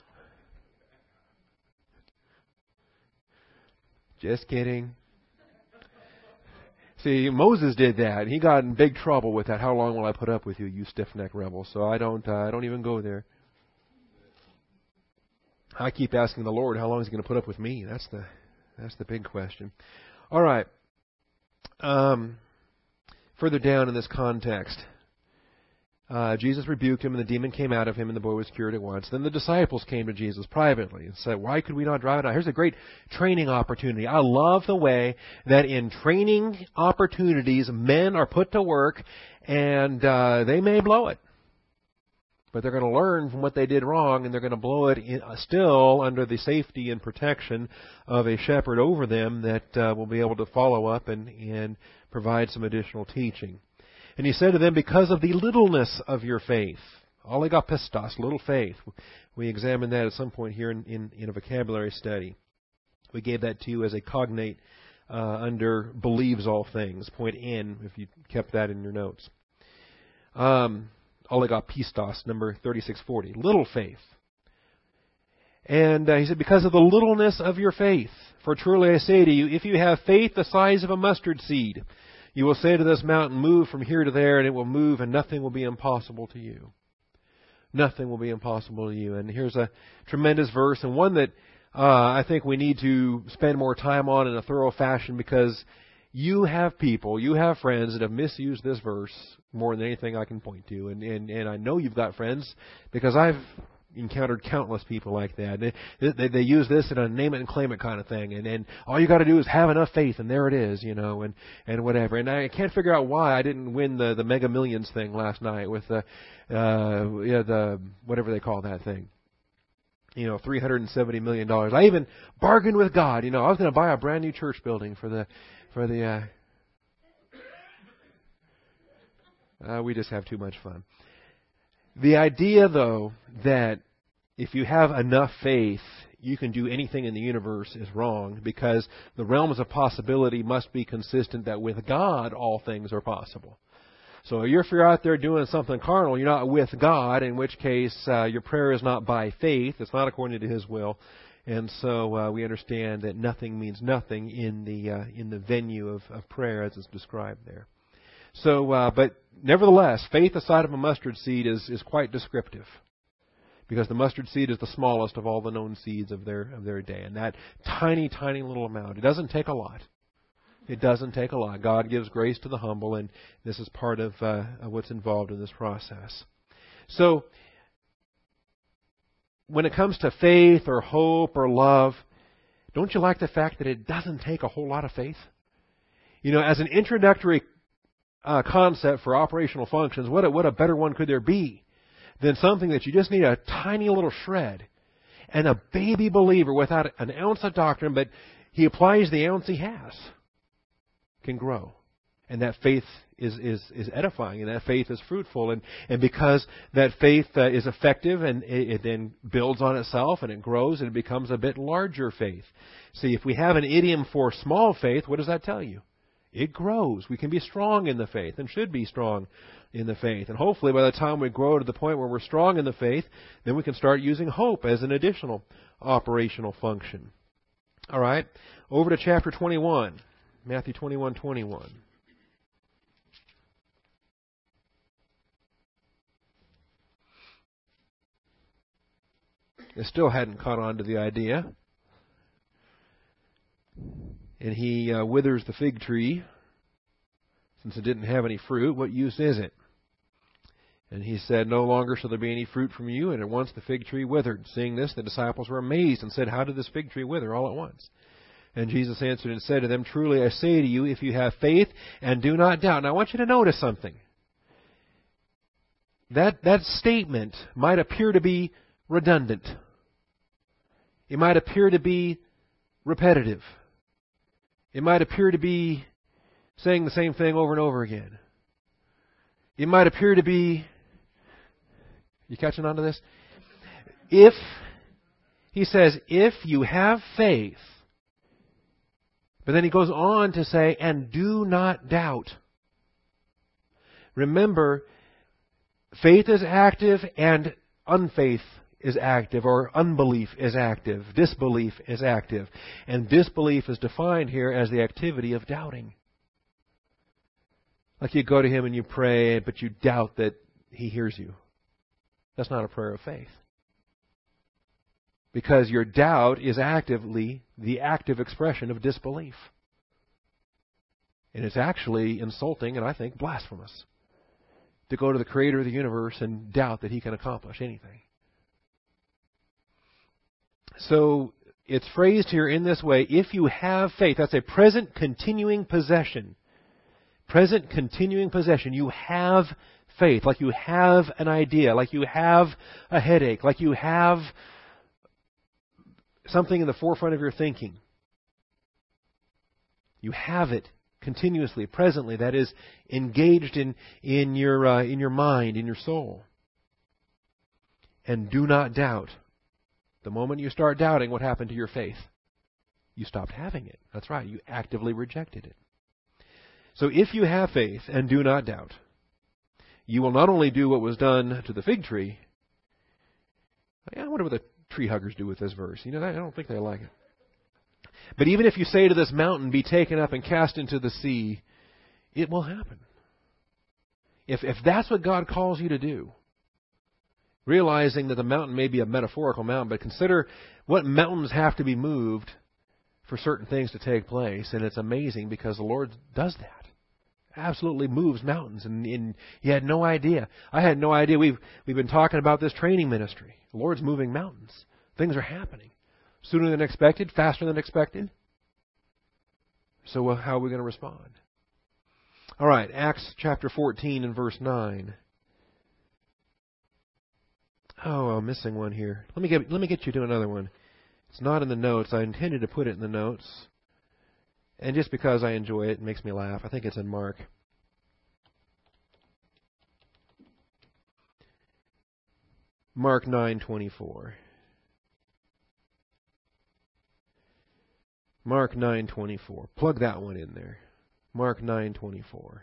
Just kidding. See, Moses did that. He got in big trouble with that. How long will I put up with you, you stiff-necked rebel? So I don't, uh, I don't even go there. I keep asking the Lord, how long is He going to put up with me? That's the, that's the big question. All right. Um, further down in this context, Uh, Jesus rebuked him, and the demon came out of him, and the boy was cured at once. Then the disciples came to Jesus privately and said, why could we not drive it out? Here's a great training opportunity. I love the way that in training opportunities, men are put to work, and uh, they may blow it. But they're going to learn from what they did wrong, and they're going to blow it in, uh, still under the safety and protection of a shepherd over them that uh, will be able to follow up and, and provide some additional teaching. And he said to them, because of the littleness of your faith, oligopistos, little faith. We examined that at some point here in, in, in a vocabulary study. We gave that to you as a cognate uh, under believes all things, point N, if you kept that in your notes. Um, oligopistos, number thirty-six forty, little faith. And uh, he said, because of the littleness of your faith, for truly I say to you, if you have faith the size of a mustard seed, you will say to this mountain, move from here to there, and it will move, and nothing will be impossible to you. Nothing will be impossible to you. And here's a tremendous verse, and one that uh, I think we need to spend more time on in a thorough fashion, because you have people, you have friends that have misused this verse more than anything I can point to. And, and, and I know you've got friends, because I've encountered countless people like that. They, they, they use this in a name it and claim it kind of thing, and, and all you got to do is have enough faith, and there it is, you know, and, and whatever. And I can't figure out why I didn't win the, the Mega Millions thing last night with the uh, yeah, the whatever they call that thing. You know, three hundred seventy million dollars. I even bargained with God. You know, I was going to buy a brand new church building for the for the. Uh, uh, we just have too much fun. The idea, though, that if you have enough faith, you can do anything in the universe is wrong, because the realms of possibility must be consistent that with God all things are possible. So if you're out there doing something carnal, you're not with God, in which case uh, your prayer is not by faith. It's not according to His will. And so uh, we understand that nothing means nothing in the uh, in the venue of, of prayer as it's described there. So, uh, but nevertheless, faith the size of a mustard seed is, is quite descriptive, because the mustard seed is the smallest of all the known seeds of their of their day, and that tiny, tiny little amount. It doesn't take a lot. It doesn't take a lot. God gives grace to the humble, and this is part of, uh, of what's involved in this process. So, when it comes to faith or hope or love, don't you like the fact that it doesn't take a whole lot of faith? You know, as an introductory Uh, concept for operational functions, what a, what a better one could there be than something that you just need a tiny little shred, and a baby believer without an ounce of doctrine, but he applies the ounce he has, can grow. And that faith is, is, is edifying, and that faith is fruitful. And, and because that faith uh, is effective, and it, it then builds on itself, and it grows, and it becomes a bit larger faith. See, if we have an idiom for small faith, what does that tell you? It grows. We can be strong in the faith, and should be strong in the faith. And hopefully by the time we grow to the point where we're strong in the faith, then we can start using hope as an additional operational function. All right. Over to chapter twenty-one. Matthew twenty-one twenty-one. They still hadn't caught on to the idea. And he uh, withers the fig tree, since it didn't have any fruit. What use is it? And he said, no longer shall there be any fruit from you. And at once the fig tree withered. Seeing this, the disciples were amazed and said, how did this fig tree wither all at once? And Jesus answered and said to them, truly I say to you, if you have faith and do not doubt. Now I want you to notice something. That, that statement might appear to be redundant. It might appear to be repetitive. It might appear to be saying the same thing over and over again. It might appear to be... You catching on to this? If, he says, if you have faith, but then he goes on to say, and do not doubt. Remember, faith is active and unfaith is active, or unbelief is active. Disbelief is active. And disbelief is defined here as the activity of doubting. Like you go to Him and you pray, but you doubt that He hears you. That's not a prayer of faith. Because your doubt is actively the active expression of disbelief. And it's actually insulting and I think blasphemous to go to the Creator of the universe and doubt that He can accomplish anything. So it's phrased here in this way: if you have faith. That's a present continuing possession. Present continuing possession. You have faith, like you have an idea, like you have a headache, like you have something in the forefront of your thinking. You have it continuously, presently. That is engaged in in your uh, in your mind, in your soul. And do not doubt. The moment you start doubting, what happened to your faith? You stopped having it. That's right. You actively rejected it. So if you have faith and do not doubt, you will not only do what was done to the fig tree. I wonder what the tree huggers do with this verse. You know, I don't think they like it. But even if you say to this mountain, be taken up and cast into the sea, it will happen. If if that's what God calls you to do, realizing that the mountain may be a metaphorical mountain, but consider what mountains have to be moved for certain things to take place. And it's amazing because the Lord does that. Absolutely moves mountains. And, and He had no idea. I had no idea. We've, we've been talking about this training ministry. The Lord's moving mountains. Things are happening. Sooner than expected, faster than expected. So uh, how are we going to respond? All right, Acts chapter fourteen and verse nine. Oh, I'm missing one here. Let me get let me get you to another one. It's not in the notes. I intended to put it in the notes. And just because I enjoy it, it makes me laugh. I think it's in Mark. Mark nine twenty-four. Mark nine twenty-four. Plug that one in there. Mark nine twenty-four.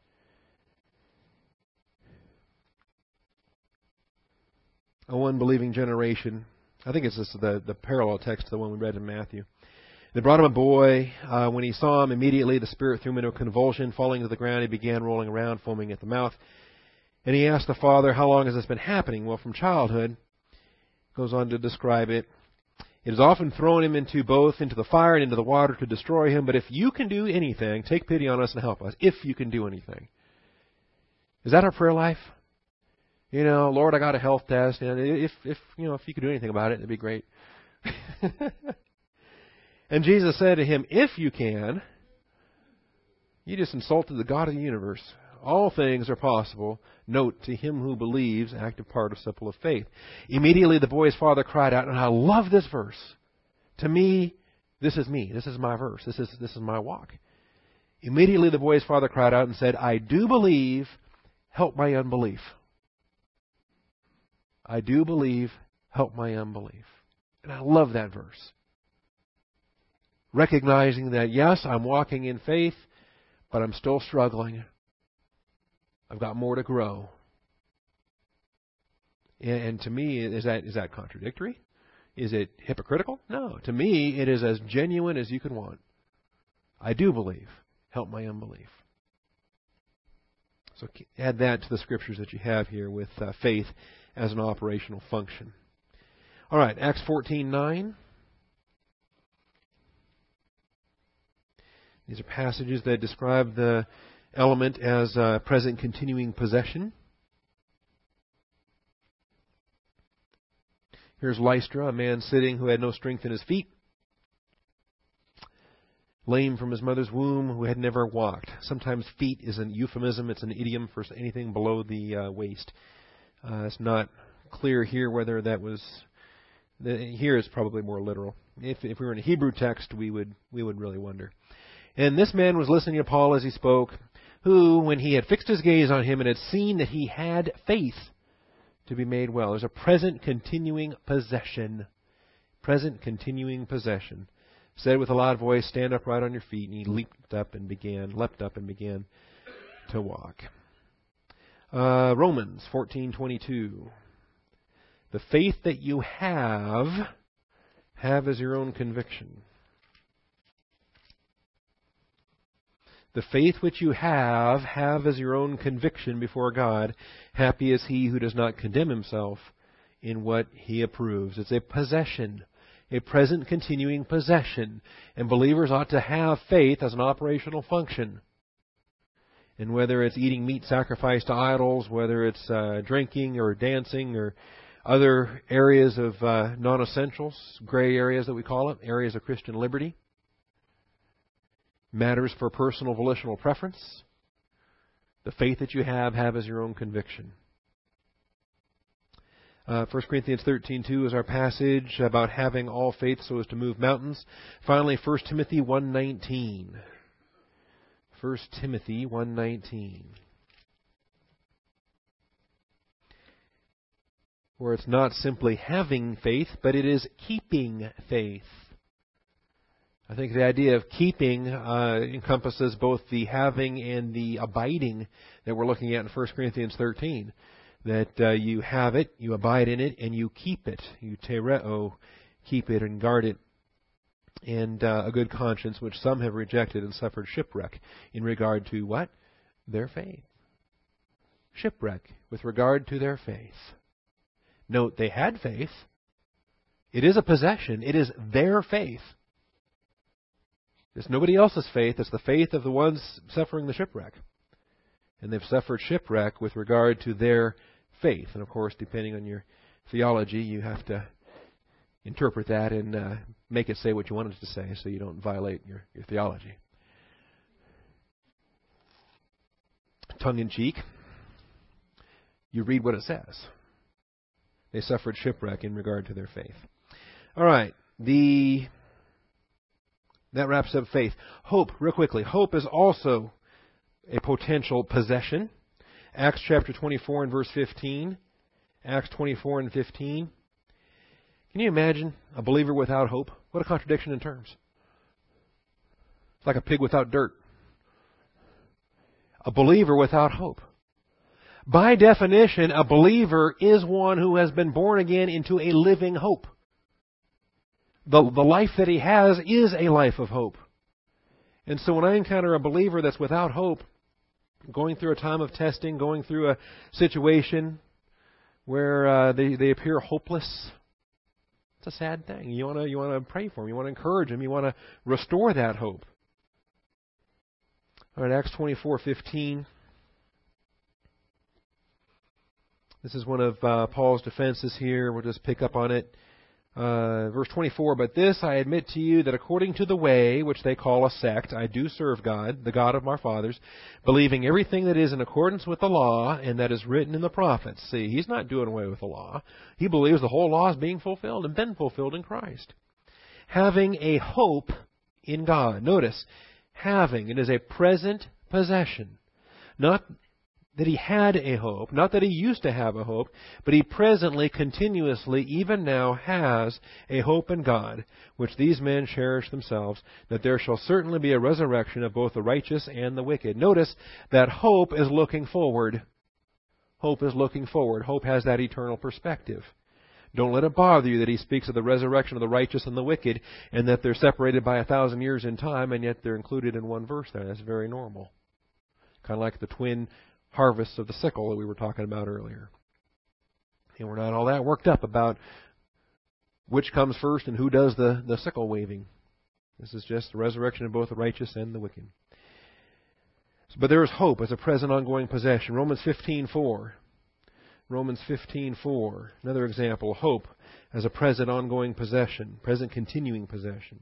A unbelieving generation. I think it's just the, the parallel text to the one we read in Matthew. They brought him a boy. Uh, when he saw him, immediately the spirit threw him into a convulsion. Falling to the ground, he began rolling around, foaming at the mouth. And he asked the father, how long has this been happening? Well, from childhood. Goes on to describe it. It has often thrown him into both into the fire and into the water to destroy him. But if you can do anything, take pity on us and help us. If you can do anything. Is that our prayer life? You know, Lord, I got a health test, and if if you know if you could do anything about it, it'd be great. And Jesus said to him, if you can, you just insulted the God of the universe. All things are possible. Note, to him who believes, active participle of faith. Immediately the boy's father cried out, and I love this verse. To me, this is me. This is my verse. This is this is my walk. Immediately the boy's father cried out and said, I do believe, help my unbelief. I do believe, help my unbelief. And I love that verse. Recognizing that, yes, I'm walking in faith, but I'm still struggling. I've got more to grow. And to me, is that is that contradictory? Is it hypocritical? No. To me, it is as genuine as you can want. I do believe. Help my unbelief. So add that to the scriptures that you have here with uh, faith as an operational function. All right, Acts fourteen nine. These are passages that describe the element as uh, present continuing possession. Here's Lystra, a man sitting who had no strength in his feet, lame from his mother's womb, who had never walked. Sometimes feet is an euphemism. It's an idiom for anything below the uh, waist. Uh, it's not clear here whether that was... The, here it's probably more literal. If, if we were in a Hebrew text, we would we would really wonder. And this man was listening to Paul as he spoke, who, when he had fixed his gaze on him and had seen that he had faith to be made well. There's a present continuing possession. Present continuing possession. Said with a loud voice, stand upright on your feet. And he leaped up and began, leapt up and began to walk. Uh, Romans fourteen twenty-two. The faith that you have, have as your own conviction. The faith which you have, have as your own conviction before God. Happy is he who does not condemn himself in what he approves. It's a possession, a present continuing possession. And believers ought to have faith as an operational function. And whether it's eating meat sacrificed to idols, whether it's uh, drinking or dancing or other areas of uh, non-essentials, gray areas that we call it, areas of Christian liberty, matters for personal volitional preference. The faith that you have, have as your own conviction. Uh, First Corinthians thirteen two is our passage about having all faith so as to move mountains. Finally, First Timothy one nineteen. First Timothy one nineteen. Where it's not simply having faith, but it is keeping faith. I think the idea of keeping uh, encompasses both the having and the abiding that we're looking at in First Corinthians thirteen. That uh, you have it, you abide in it, and you keep it. You tereo, keep it and guard it. And uh, a good conscience, which some have rejected and suffered shipwreck in regard to what? Their faith. Shipwreck with regard to their faith. Note, they had faith. It is a possession. It is their faith. It's nobody else's faith. It's the faith of the ones suffering the shipwreck. And they've suffered shipwreck with regard to their faith. And of course, depending on your theology, you have to interpret that and uh, make it say what you want it to say so you don't violate your, your theology. Tongue-in-cheek, you read what it says. They suffered shipwreck in regard to their faith. All right, the that wraps up faith. Hope, real quickly. Hope is also a potential possession. Acts chapter twenty-four and verse fifteen. Acts twenty-four and fifteen. Can you imagine a believer without hope? What a contradiction in terms. It's like a pig without dirt. A believer without hope. By definition, a believer is one who has been born again into a living hope. The, the life that he has is a life of hope. And so when I encounter a believer that's without hope, going through a time of testing, going through a situation where uh, they, they appear hopeless, it's a sad thing. You want to you want to pray for them. You want to encourage them. You want to restore that hope. All right, Acts twenty-four fifteen. This is one of uh, Paul's defenses here. We'll just pick up on it. Uh, verse twenty-four, but this I admit to you that according to the way, which they call a sect, I do serve God, the God of our fathers, believing everything that is in accordance with the law and that is written in the prophets. See, he's not doing away with the law. He believes the whole law is being fulfilled and been fulfilled in Christ. Having a hope in God. Notice, having, it is a present possession. Not that he had a hope, not that he used to have a hope, but he presently, continuously, even now has a hope in God, which these men cherish themselves, that there shall certainly be a resurrection of both the righteous and the wicked. Notice that hope is looking forward. Hope is looking forward. Hope has that eternal perspective. Don't let it bother you that he speaks of the resurrection of the righteous and the wicked, and that they're separated by a thousand years in time, and yet they're included in one verse there. That's very normal. Kind of like the twin harvests of the sickle that we were talking about earlier. And we're not all that worked up about which comes first and who does the, the sickle waving. This is just the resurrection of both the righteous and the wicked. But there is hope as a present ongoing possession. Romans fifteen four. Romans fifteen four. Another example. Hope as a present ongoing possession. Present continuing possession.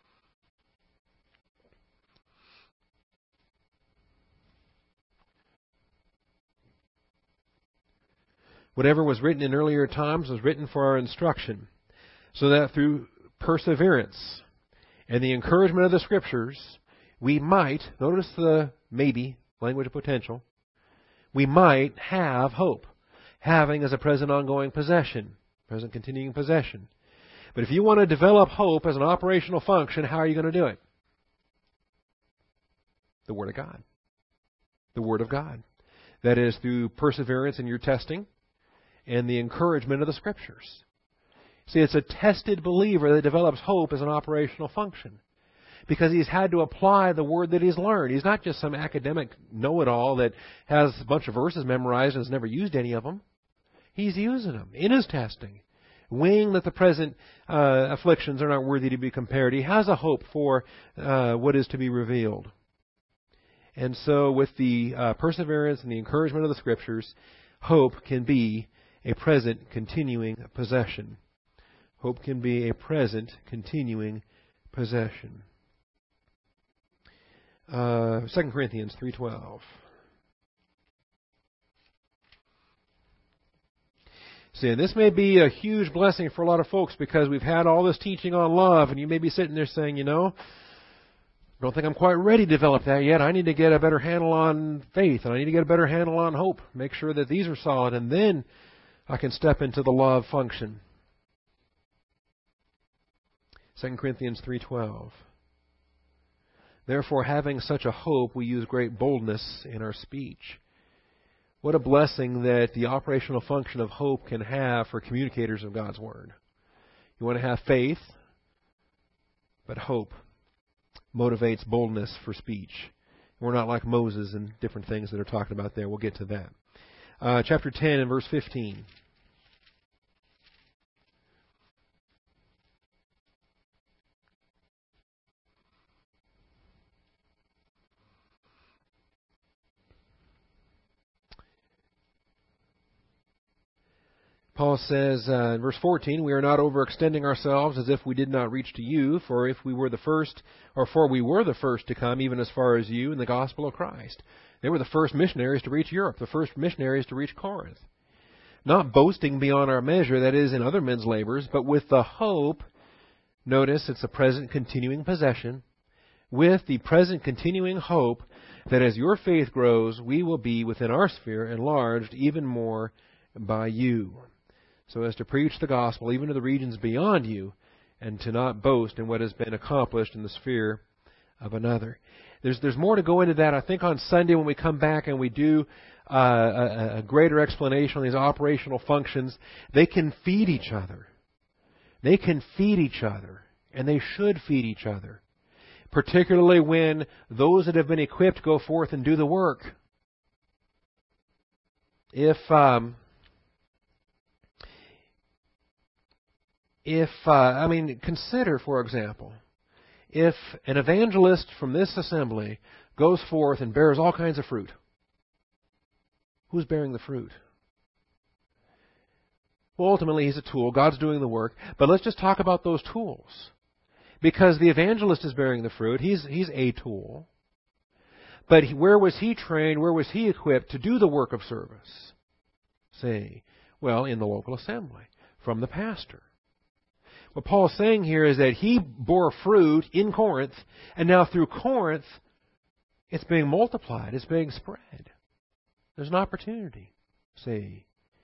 Whatever was written in earlier times was written for our instruction, so that through perseverance and the encouragement of the Scriptures, we might, notice the maybe, language of potential, we might have hope, having as a present ongoing possession, present continuing possession. But if you want to develop hope as an operational function, how are you going to do it? The Word of God. The Word of God. That is through perseverance in your testing, and the encouragement of the Scriptures. See, it's a tested believer that develops hope as an operational function. Because he's had to apply the Word that he's learned. He's not just some academic know-it-all that has a bunch of verses memorized and has never used any of them. He's using them in his testing. Weighing that the present uh, afflictions are not worthy to be compared. He has a hope for uh, what is to be revealed. And so with the uh, perseverance and the encouragement of the Scriptures, hope can be a present, continuing possession. Hope can be a present, continuing possession. Uh, Second Corinthians three twelve. See, and this may be a huge blessing for a lot of folks because we've had all this teaching on love, and you may be sitting there saying, you know, I don't think I'm quite ready to develop that yet. I need to get a better handle on faith, and I need to get a better handle on hope. Make sure that these are solid, and then I can step into the love function. Second Corinthians three twelve. Therefore, having such a hope, we use great boldness in our speech. What a blessing that the operational function of hope can have for communicators of God's Word. You want to have faith, but hope motivates boldness for speech. We're not like Moses and different things that are talked about there. We'll get to that. Uh, chapter ten and verse fifteen. Paul says uh, in verse fourteen, we are not overextending ourselves as if we did not reach to you, for if we were the first, or for we were the first to come, even as far as you in the gospel of Christ. They were the first missionaries to reach Europe, the first missionaries to reach Corinth. Not boasting beyond our measure, that is, in other men's labors, but with the hope, notice it's a present continuing possession, with the present continuing hope that as your faith grows, we will be within our sphere enlarged even more by you, so as to preach the gospel even to the regions beyond you, and to not boast in what has been accomplished in the sphere of another. There's there's more to go into that. I think on Sunday when we come back and we do uh, a, a greater explanation on these operational functions, they can feed each other. They can feed each other, and they should feed each other, particularly when those that have been equipped go forth and do the work. If um, If, uh, I mean, consider, for example, if an evangelist from this assembly goes forth and bears all kinds of fruit, who's bearing the fruit? Well, ultimately, he's a tool. God's doing the work. But let's just talk about those tools. Because the evangelist is bearing the fruit. He's, he's a tool. But he, where was he trained? Where was he equipped to do the work of service? Say, well, in the local assembly, from the pastor. What Paul's saying here is that he bore fruit in Corinth, and now through Corinth, it's being multiplied, it's being spread. There's an opportunity, see.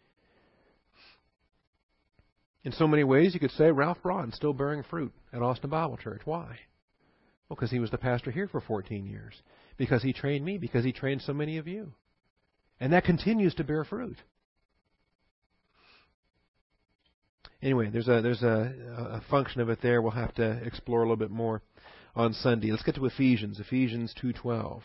In so many ways, you could say Ralph Broad's still bearing fruit at Austin Bible Church. Why? Well, because he was the pastor here for fourteen years. Because he trained me, because he trained so many of you. And that continues to bear fruit. Anyway, there's a there's a, a function of it there we'll have to explore a little bit more on Sunday. Let's get to Ephesians, Ephesians two twelve.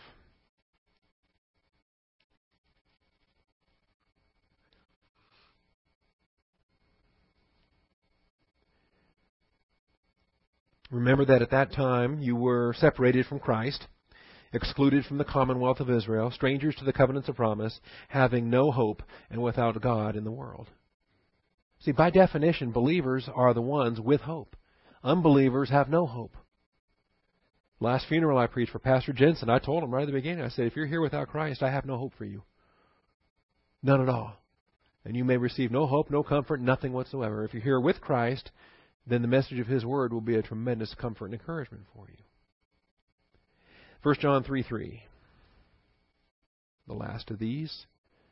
Remember that at that time you were separated from Christ, excluded from the commonwealth of Israel, strangers to the covenants of promise, having no hope and without God in the world. See, by definition, believers are the ones with hope. Unbelievers have no hope. Last funeral I preached for Pastor Jensen, I told him right at the beginning, I said, if you're here without Christ, I have no hope for you. None at all. And you may receive no hope, no comfort, nothing whatsoever. If you're here with Christ, then the message of His Word will be a tremendous comfort and encouragement for you. First John three three. The last of these.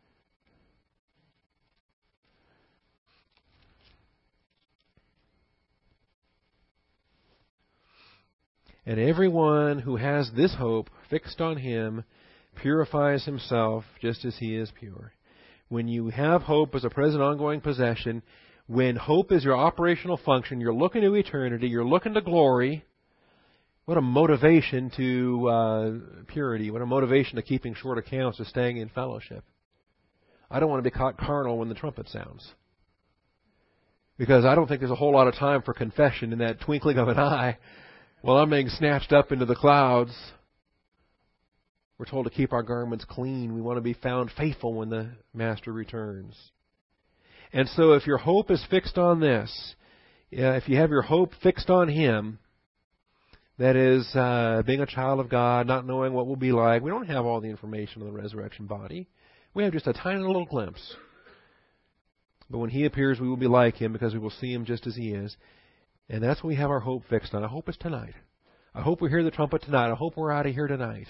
And everyone who has this hope fixed on Him purifies himself just as He is pure. When you have hope as a present ongoing possession, when hope is your operational function, you're looking to eternity, you're looking to glory, what a motivation to uh, purity, what a motivation to keeping short accounts, to staying in fellowship. I don't want to be caught carnal when the trumpet sounds. Because I don't think there's a whole lot of time for confession in that twinkling of an eye. Well, I'm being snatched up into the clouds. We're told to keep our garments clean. We want to be found faithful when the Master returns. And so if your hope is fixed on this, if you have your hope fixed on Him, that is, uh, being a child of God, not knowing what we'll be like. We don't have all the information on the resurrection body. We have just a tiny little glimpse. But when He appears, we will be like Him because we will see Him just as He is. And that's what we have our hope fixed on. I hope it's tonight. I hope we hear the trumpet tonight. I hope we're out of here tonight.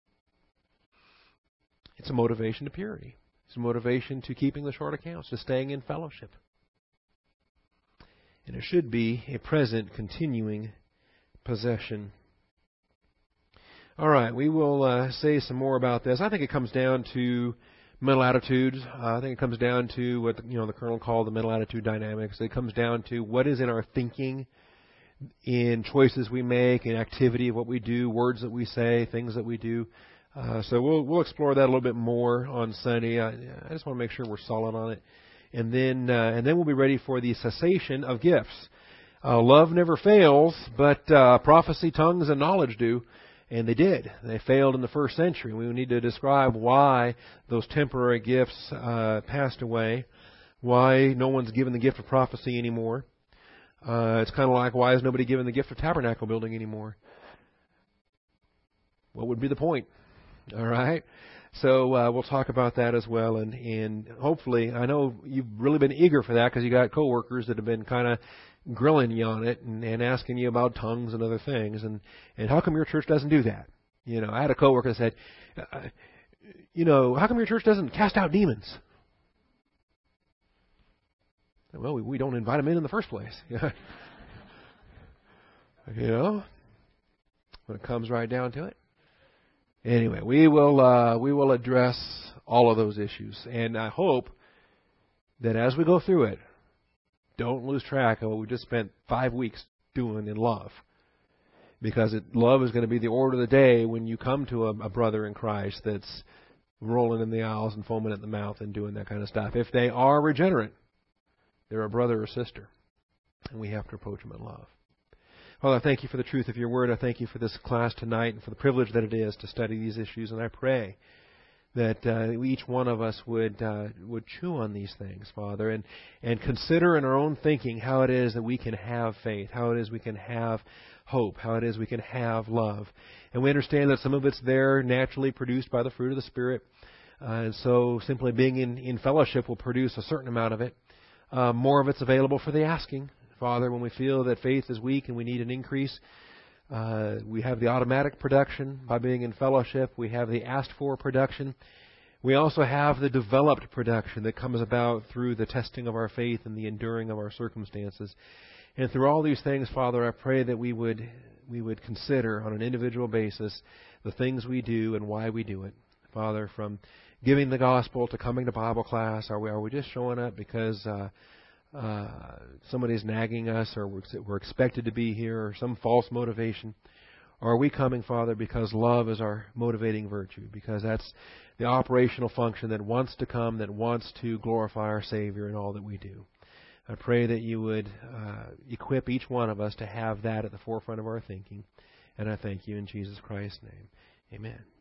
It's a motivation to purity. It's a motivation to keeping the short accounts, to staying in fellowship. And it should be a present, continuing possession. All right, we will uh, say some more about this. I think it comes down to mental attitudes. Uh, I think it comes down to what the, you know the Colonel called the mental attitude dynamics. It comes down to what is in our thinking, in choices we make, in activity of what we do, words that we say, things that we do. Uh, so we'll we'll explore that a little bit more on Sunday. I, I just want to make sure we're solid on it, and then uh, and then we'll be ready for the cessation of gifts. Uh, love never fails, but uh, prophecy, tongues, and knowledge do. And they did. They failed in the first century. We need to describe why those temporary gifts uh, passed away, why no one's given the gift of prophecy anymore. Uh, it's kind of like, why is nobody given the gift of tabernacle building anymore? What would be the point? All right? So uh, we'll talk about that as well. And, and hopefully, I know you've really been eager for that because you got coworkers that have been kind of grilling you on it and, and asking you about tongues and other things. And, and how come your church doesn't do that? You know, I had a coworker that said, uh, you know, how come your church doesn't cast out demons? Well, we, we don't invite them in in the first place. You know, when it comes right down to it. Anyway, we will uh, we will address all of those issues. And I hope that as we go through it, don't lose track of what we just spent five weeks doing in love. Because it, love is going to be the order of the day when you come to a, a brother in Christ that's rolling in the aisles and foaming at the mouth and doing that kind of stuff. If they are regenerate, they're a brother or sister. And we have to approach them in love. Father, I thank you for the truth of your word. I thank you for this class tonight and for the privilege that it is to study these issues. And I pray that uh, each one of us would uh, would chew on these things, Father, and, and consider in our own thinking how it is that we can have faith, how it is we can have hope, how it is we can have love. And we understand that some of it's there naturally produced by the fruit of the Spirit. Uh, and so simply being in, in fellowship will produce a certain amount of it. Uh, more of it's available for the asking. Father, when we feel that faith is weak and we need an increase, Uh, we have the automatic production by being in fellowship. We have the asked-for production. We also have the developed production that comes about through the testing of our faith and the enduring of our circumstances. And through all these things, Father, I pray that we would we would consider on an individual basis the things we do and why we do it. Father, from giving the gospel to coming to Bible class, are we are we just showing up because Uh, Uh, somebody's nagging us, or we're, we're expected to be here, or some false motivation? Or are we coming, Father, because love is our motivating virtue, because that's the operational function that wants to come, that wants to glorify our Savior in all that we do? I pray that you would uh, equip each one of us to have that at the forefront of our thinking. And I thank you in Jesus Christ's name. Amen.